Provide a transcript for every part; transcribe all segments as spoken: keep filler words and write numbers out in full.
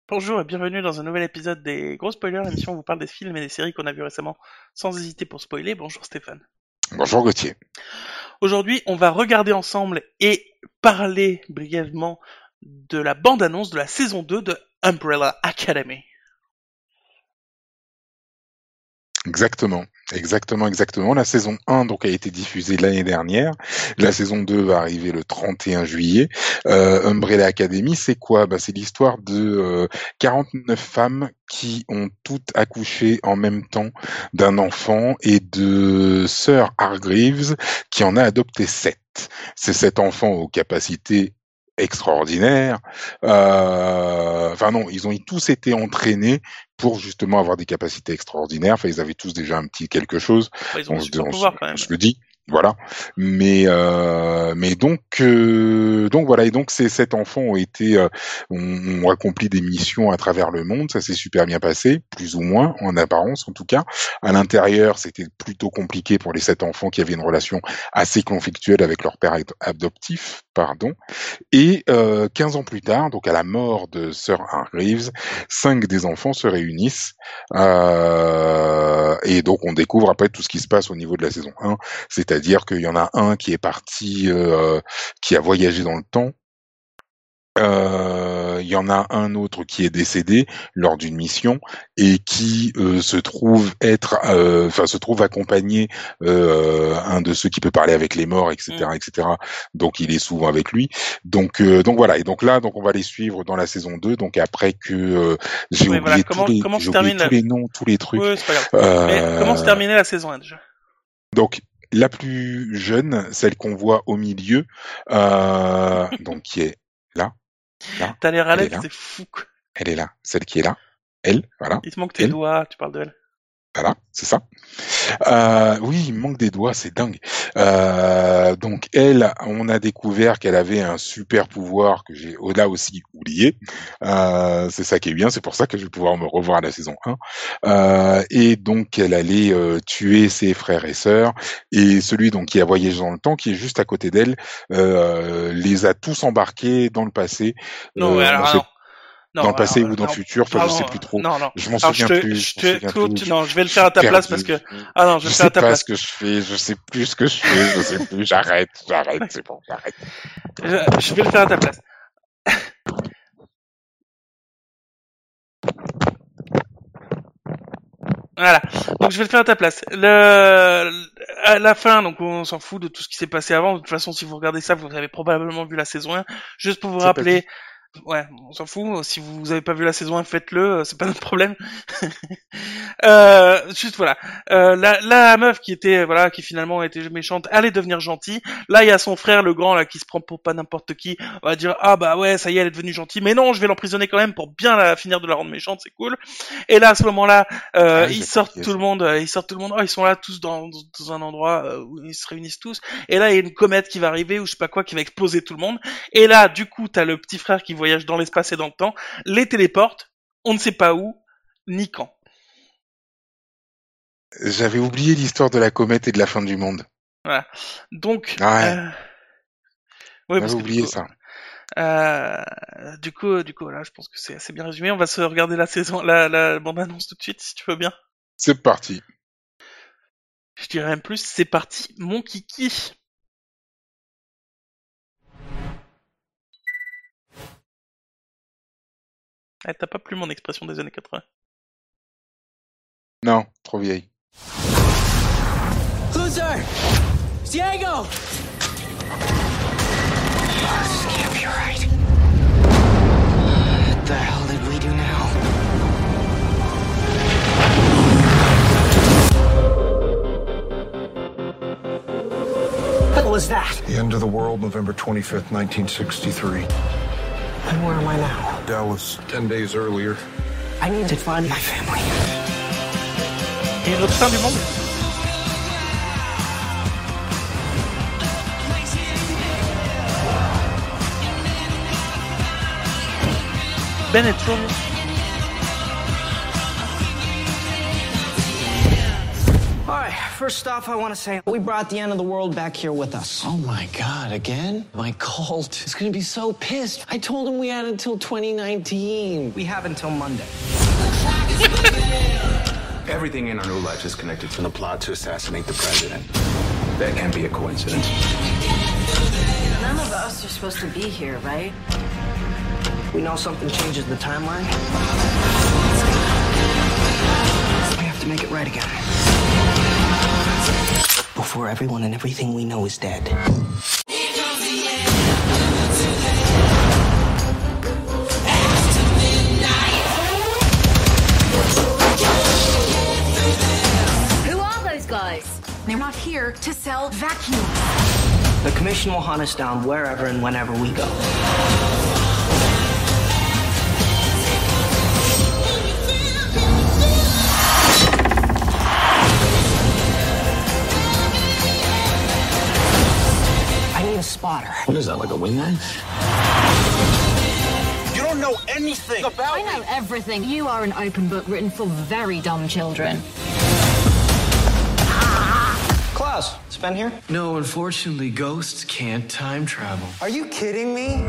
Bonjour et bienvenue dans un nouvel épisode des Gros Spoilers, l'émission où on vous parle des films et des séries qu'on a vus récemment sans hésiter pour spoiler. Bonjour Stéphane. Bonjour Gauthier. Aujourd'hui, on va regarder ensemble et parler brièvement de la bande-annonce de la saison deux de Umbrella Academy. Exactement, exactement, exactement. La saison un donc a été diffusée l'année dernière. La saison deux va arriver le trente et un juillet. Euh, Umbrella Academy, c'est quoi? Bah, c'est l'histoire de euh, quarante-neuf femmes qui ont toutes accouché en même temps d'un enfant et de sœur Hargreaves qui en a adopté sept. C'est sept enfants aux capacités extraordinaires. Euh... Enfin non, ils ont tous été entraînés pour justement avoir des capacités extraordinaires. Enfin, ils avaient tous déjà un petit quelque chose. Ouais, ils ont On, des se, super on, pouvoirs quand même. on se le dit. Voilà, mais euh, mais donc euh, donc voilà et donc ces sept enfants ont été euh, ont, ont accompli des missions à travers le monde, ça s'est super bien passé, plus ou moins en apparence en tout cas. À l'intérieur, c'était plutôt compliqué pour les sept enfants qui avaient une relation assez conflictuelle avec leur père adoptif, pardon. Et euh, quinze ans plus tard, donc à la mort de Sir Hargreaves, cinq des enfants se réunissent euh, et donc on découvre après tout ce qui se passe au niveau de la saison un, c'est-à-dire C'est-à-dire qu'il y en a un qui est parti, euh, qui a voyagé dans le temps. Euh, il y en a un autre qui est décédé lors d'une mission et qui euh, se trouve être, euh, enfin se trouve accompagner euh, un de ceux qui peut parler avec les morts, et cetera, mm. et cetera. Donc il est souvent avec lui. Donc euh, donc voilà. Et donc là, donc on va les suivre dans la saison deux. Donc après que euh, j'ai ouais, oublié voilà. tous comment, les, comment j'ai oublié tous la... les noms, tous les trucs. Ouais, c'est pas grave. Euh... Mais comment se terminait la saison un déjà? Donc la plus jeune, celle qu'on voit au milieu, euh, donc qui est là, là. T'as l'air à l'aise, c'est fou. Elle est là, celle qui est là, elle, voilà. Il te manque tes elle. doigts, tu parles de elle. Voilà, c'est ça. Euh, oui, il me manque des doigts, c'est dingue. Euh, donc elle, on a découvert qu'elle avait un super pouvoir que j'ai là aussi oublié. Euh, c'est ça qui est bien, c'est pour ça que je vais pouvoir me revoir à la saison un. Euh, et donc elle allait euh, tuer ses frères et sœurs. Et celui donc qui a voyagé dans le temps, qui est juste à côté d'elle, euh, les a tous embarqués dans le passé. Non, euh, alors non. Non, dans le passé alors, ou dans non, le futur, enfin pardon, je sais plus trop. Non, non. Je m'en alors, souviens je te, plus. Je je te, souviens tout, plus. non, je vais le faire à ta perdu. place parce que. Ah non, je vais je le faire à ta place. Je sais pas ce que je fais. Je sais plus ce que je fais. Je sais plus. J'arrête. J'arrête. C'est bon. J'arrête. Je, je vais le faire à ta place. Voilà. Donc je vais le faire à ta place. Le, à la fin, donc on s'en fout de tout ce qui s'est passé avant. De toute façon, si vous regardez ça, vous avez probablement vu la saison un. Juste pour vous c'est rappeler. Ouais, on s'en fout. Si vous avez pas vu la saison un, faites-le. C'est pas notre problème. euh, juste voilà. Euh, la, la meuf qui était voilà, qui finalement était méchante, allait devenir gentille. Là, il y a son frère, le grand, là, qui se prend pour pas n'importe qui. On va dire ah bah ouais, ça y est, elle est devenue gentille. Mais non, je vais l'emprisonner quand même pour bien la finir de la rendre méchante. C'est cool. Et là, à ce moment-là, euh, ah, ils sortent tout le monde. Euh, ils sortent tout le monde. Oh, ils sont là tous dans, dans un endroit euh, où ils se réunissent tous. Et là, il y a une comète qui va arriver ou je sais pas quoi qui va exploser tout le monde. Et là, du coup, t'as le petit frère qui voyage dans l'espace et dans le temps, les téléporte, on ne sait pas où, ni quand. J'avais oublié l'histoire de la comète et de la fin du monde. Voilà. Donc, ah ouais. euh... ouais, J'avais oublié coup, ça. Euh... Du coup, du coup, là, je pense que c'est assez bien résumé. On va se regarder la saison, la, la bande-annonce tout de suite, si tu veux bien. C'est parti. Je dirais même plus, c'est parti, mon kiki. Eh, t'as pas plu mon expression des années quatre-vingts? Non, trop vieille. Loser! Diego! This can't be right. What the hell did we do now? What was that? The end of the world, November twenty-fifth, nineteen sixty-three. And where am I now? Dallas, ten days earlier. I need to find my family. Et une autre fin du monde? Ben est toujours All right. right, first off, I want to say we brought the end of the world back here with us. Oh my god, again? My cult is gonna be so pissed. I told him we had until twenty nineteen. We have until Monday. Everything in our new lives is connected to the plot to assassinate the president. That can't be a coincidence. None of us are supposed to be here, right? We know something changes the timeline. We have to make it right again. Before everyone and everything we know is dead. Who are those guys? They're not here to sell vacuums. The commission will hunt us down wherever and whenever we go. I need a spotter. What is that, like a wingman? You don't know anything about I know everything. You are an open book written for very dumb children. Klaus, it's Ben here. No, unfortunately, ghosts can't time travel. Are you kidding me?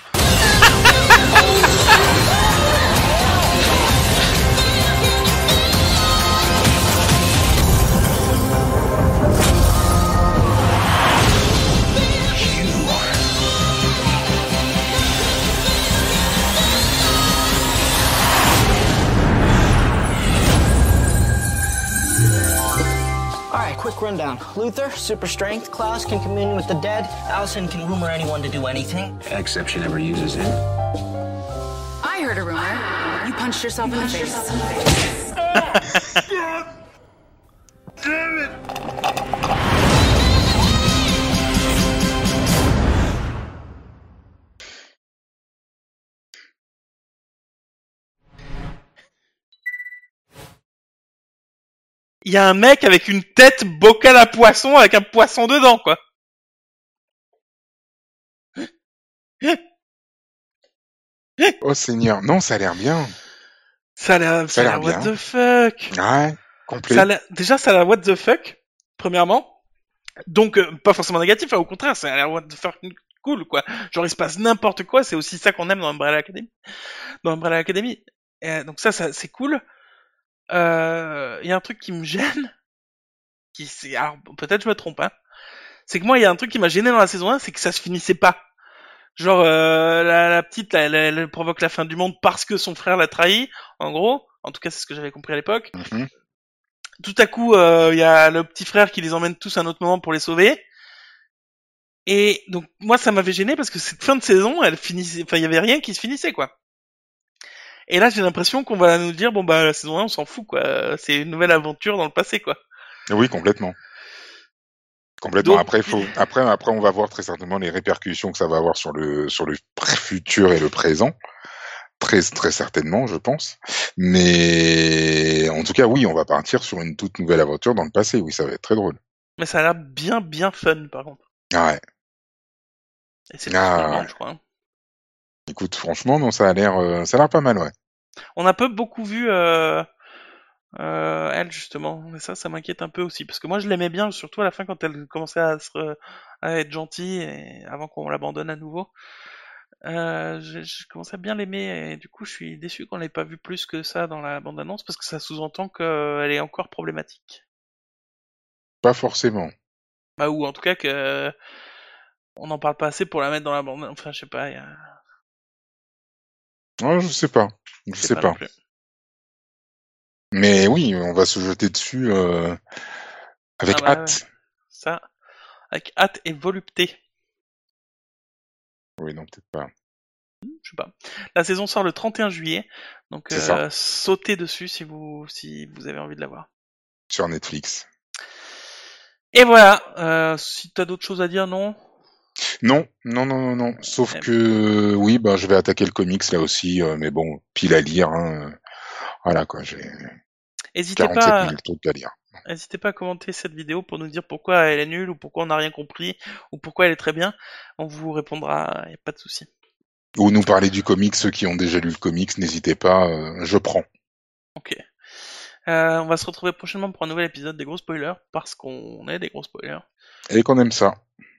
Quick rundown. Luther, super strength. Klaus can commune with the dead. Allison can rumor anyone to do anything. Except she never uses it. I heard a rumor. You punched yourself in the face. Damn it! Il y a un mec avec une tête bocal à poisson avec un poisson dedans, quoi. Oh Seigneur, non, ça a l'air bien. Ça a l'air, ça a l'air what bien. the fuck. Ouais, complet. Ça a l'air- déjà, ça a l'air what the fuck, premièrement. Donc, euh, pas forcément négatif, hein, au contraire, ça a l'air what the fuck cool, quoi. Genre, il se passe n'importe quoi, c'est aussi ça qu'on aime dans Umbrella Academy. Dans Umbrella Academy. Et, donc ça, ça c'est cool. Il euh, y a un truc qui me gêne, qui c'est, alors peut-être je me trompe, hein. C'est que moi, il y a un truc qui m'a gêné dans la saison un, c'est que ça se finissait pas. Genre, euh, la, la petite, là, elle, elle, elle provoque la fin du monde parce que son frère l'a trahi, en gros. En tout cas, c'est ce que j'avais compris à l'époque. Mhm. Tout à coup, il euh, y a le petit frère qui les emmène tous à un autre moment pour les sauver. Et donc, moi, ça m'avait gêné parce que cette fin de saison, elle finissait, enfin, il y avait rien qui se finissait, quoi. Et là, j'ai l'impression qu'on va nous dire, bon, bah, la saison un, on s'en fout, quoi. C'est une nouvelle aventure dans le passé, quoi. Oui, complètement. Complètement. Donc- Après, faut, après, après, on va voir très certainement les répercussions que ça va avoir sur le, sur le futur et le présent. Très, très certainement, je pense. Mais, en tout cas, oui, on va partir sur une toute nouvelle aventure dans le passé. Oui, ça va être très drôle. Mais ça a l'air bien, bien fun, par contre. Ah ouais. Et c'est Ah, tout ce qu'on ouais. demande, je crois. hein. Écoute, franchement, non, ça a l'air, euh, ça a l'air pas mal, ouais. On a peu beaucoup vu euh, euh, elle justement, mais ça, ça m'inquiète un peu aussi parce que moi je l'aimais bien, surtout à la fin quand elle commençait à, se, re- à être gentille et avant qu'on l'abandonne à nouveau. Euh, je, je commençais à bien l'aimer et du coup je suis déçu qu'on l'ait pas vu plus que ça dans la bande-annonce parce que ça sous-entend qu'elle est encore problématique. Pas forcément. Bah ou en tout cas que on n'en parle pas assez pour la mettre dans la bande. Enfin je sais pas. Y a... Oh, je sais pas. Je sais pas. non plus. Mais oui, on va se jeter dessus euh, avec Ah bah, hâte. Ça, avec hâte et volupté. Oui, non, peut-être pas. Je sais pas. La saison sort le trente et un juillet, donc C'est euh, sautez dessus si vous si vous avez envie de la voir. Sur Netflix. Et voilà. Euh, si t'as d'autres choses à dire, non? Non, non, non, non, non. Sauf Eh que oui, bah je vais attaquer le comics là aussi, euh, mais bon, pile à lire. Hein. Voilà quoi, j'ai N'hésitez quarante-sept pas, mille trucs à lire. n'hésitez pas à commenter cette vidéo pour nous dire pourquoi elle est nulle ou pourquoi on n'a rien compris ou pourquoi elle est très bien. On vous répondra, y a pas de souci. Ou nous parler du comics, ceux qui ont déjà lu le comics, n'hésitez pas, euh, je prends. Ok. Euh, on va se retrouver prochainement pour un nouvel épisode des gros spoilers, parce qu'on est des gros spoilers. Et qu'on aime ça.